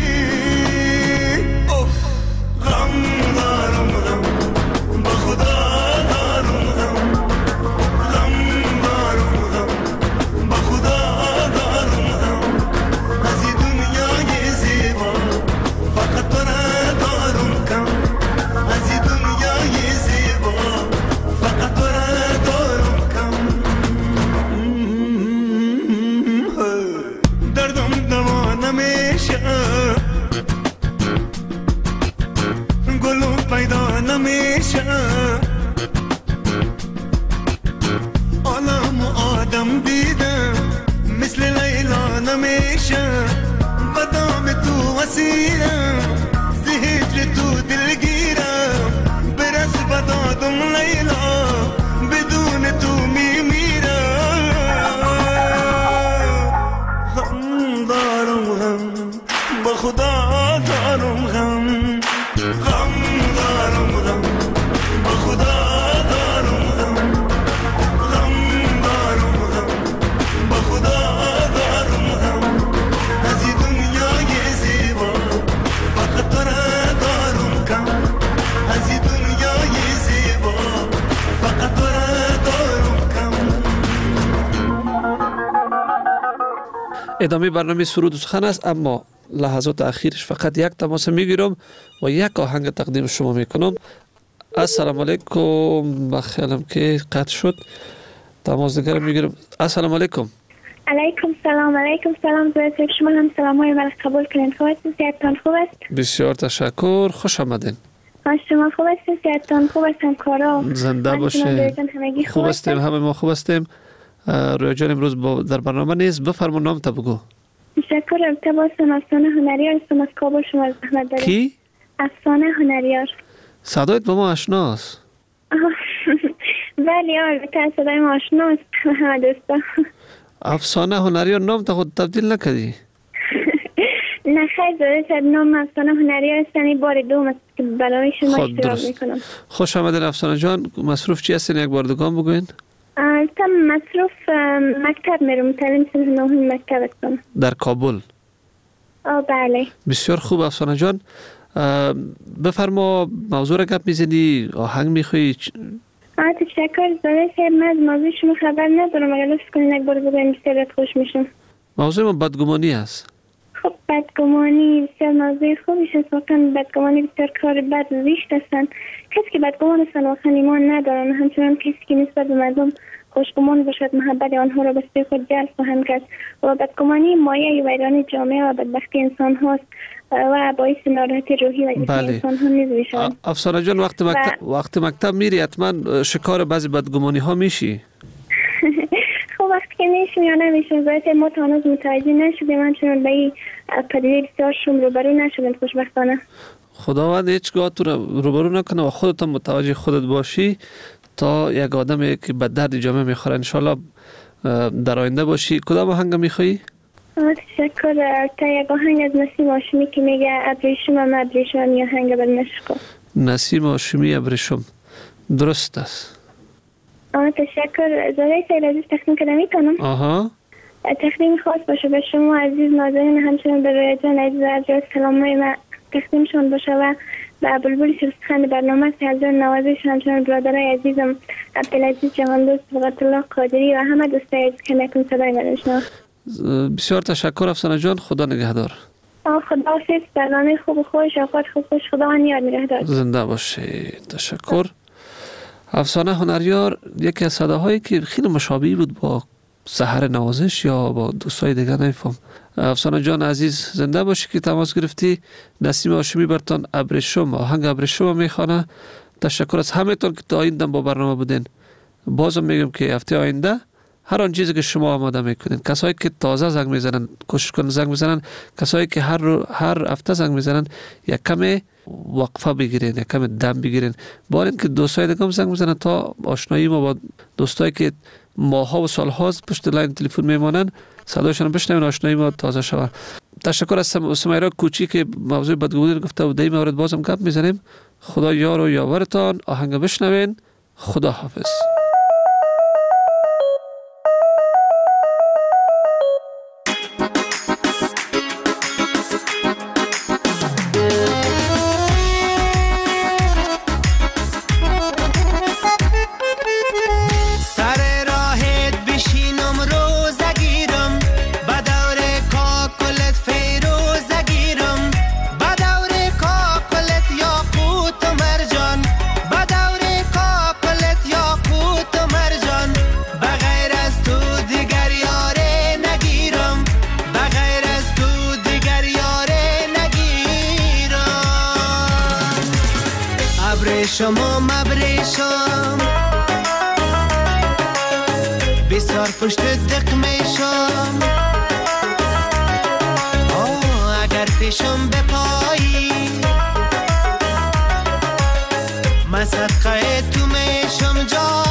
غم دارم غم به خدا دارم غم غم دارم غم به خدا دارم غم از این دنیای زیبا فقط تو را دارم کم از این دنیای زیبا فقط تو را دارم کم دردم دوا نمیشه گلو پیدا نمیشه عالم و آدم دیدم مثل لیلا نمیشه بدام تو وسیرم زهجر تو دلگیرم برس بدادم لیلا بدون تو میمیرم غم دارم غم به خدا دارم غم غم دارم غم به خدا دارم غم غم دارم غم به خدا دارم غم از این دنیای زیبا فقط تو را دارم کم از این دنیای زیبا فقط تو را دارم کم. ادامه برنامه سرود و سخن است، اما لحظات اخیرش فقط یک تماس میگیرم و یک آهنگ تقدیم شما میکنم. السلام علیکم. بخیالم که قطع شد. تماس دیگر میگیرم. السلام علیکم. علیکم سلام. علیکم سلام. زوید شما هم سلام های من قبول کنید. خوب هستید؟ صحتتان خوب است؟ بسیار تشکر. خوش آمدین. شما خوب هستید؟ صحتتان خوب است؟ همکارا زنده باشه. خوب هستیم، همه ما خوب هستیم. رویا جان امروز در برنامه نیست. بفرما نام تا بگو. تشکر. ارتباط افسانه هنریار هستم از کابل. شما زحمت دارید. کی؟ افسانه هنریار. صدایت با ما آشناست. بله البته صدای ما آشناست. همه دوستا. افسانه هنریار نام تا خود تبدیل نکردی؟ نه خیلی داره شد نام افسانه هنریار است. این بار دوم است که برای شما اشتراک میکنم. خوش آمدین افسانه جان. مصروف چی هستین؟ یک بار دوگان بگوین. تم مصروف مکتب میرم. تعلیم سنف نهم مکتب هستم در کابل. آه بله. بسیار خوب افسانه جان. بفرما موضوع را گپ میزنی، آهنگ میخوایی؟ آه تشکر. زاده صاحب من از موضوع شما خبر ندارم. اگر لطف کنین یک بار بگوین بسیار خوش میشم. موضوع ما بدگمانی است. خب بدگمانی بسیار موضوع خوبیش است. واقعا بدگمانی بسیار کار بد و زشت هستند. کسی که بدگمان هستند واقعا ایمان ندارن. همچنان کسی که نسبت به مردم خوشگمان باشد محبت آنها را به سوی خود جلب خواهند کرد و بدگمانی مایه ویرانی جامعه و بدبختی انسان هاست و باعث ناراحتی روحی و جسمی بله. انسان ها نیز میشوند. افسانه جان وقت مکتب و... وقت مکتب میری حتما شکار بعضی بدگمانی ها میشی؟ وقتی که میشیم یا نمیشیم باید ما تا هنوز متوجه نشدیم، همچنان به این پدیده بسیار شوم روبرو نشدیم خوشبختانه. خداوند هیچگاه تو روبرو نکنه و خودت هم متوجه خودت باشی تا یک آدمی که به درد جامعه میخوره انشالله در آینده باشی. کدام آهنگ میخوایی؟ تشکر. تا یک آهنگ از نسیم هاشمی که میگه ابریشم هم ابریشم، یا آهنگ بر نشکو. نسیم هاشمی ابریشم، درست است. آه تشکر. زاده سیل عزیز تقدیم کنم میتونم؟ آها. تقدیم خاص باشه به شما عزیز ناظرین، همچنین به رویا جان عزیز عزیز سلامای من تقدیمشان باشه و به بلبل شرستخند برنامه سهزار نوازش، همچنین برادرای عزیزم عبدالعزیز جهاندوست، فقط الله قادری و همه دوستای عزیز که نکن صدای نداشتن. بسیار تشکر افسانه جان، خدا نگهدار. خدا حافظ. برنامه خوب و خوش، اوقات خوب خوش، خدا یاد نگهدار. زنده باشی. تشکر. افسانه هنریار یکی از صداهایی که خیلی مشابه بود با سحر نوازش یا با دوستای دیگه نمیفهم. افسانه جان عزیز زنده باشی که تماس گرفتی. نسیم هاشمی برتان ابریشم، آهنگ ابریشم میخوانه. تشکر از همه‌تون که تا این دم با برنامه بودین. بازم میگم که هفته آینده هر آن چیزی که شما آماده میکنین، کسایی که تازه زنگ میزنن کوشش کنن زنگ میزنن، کسایی که هر رو هر هفته زنگ میزنن یک کمی وقفه بگیرین، یک کمی دم بگیرین. با اینکه دوستای دیگه هم زنگ میزنن تا آشنایی ما با دوستایی که ماها و سالها پشت لاین تلفن میمونن صداشون بشنوین، آشنایی ما تازه شود. تشکر از سمیرا کوچی که موضوع بدگمانی رو گفته و در این مورد بازم گپ میزنیم. خدا یار و یاورتان. آهنگ بشنوین. خدا حافظ. شما مبریشم بسیار پشت دق میشم، آه اگر پیشم بپایی من صدقه تو میشم جان.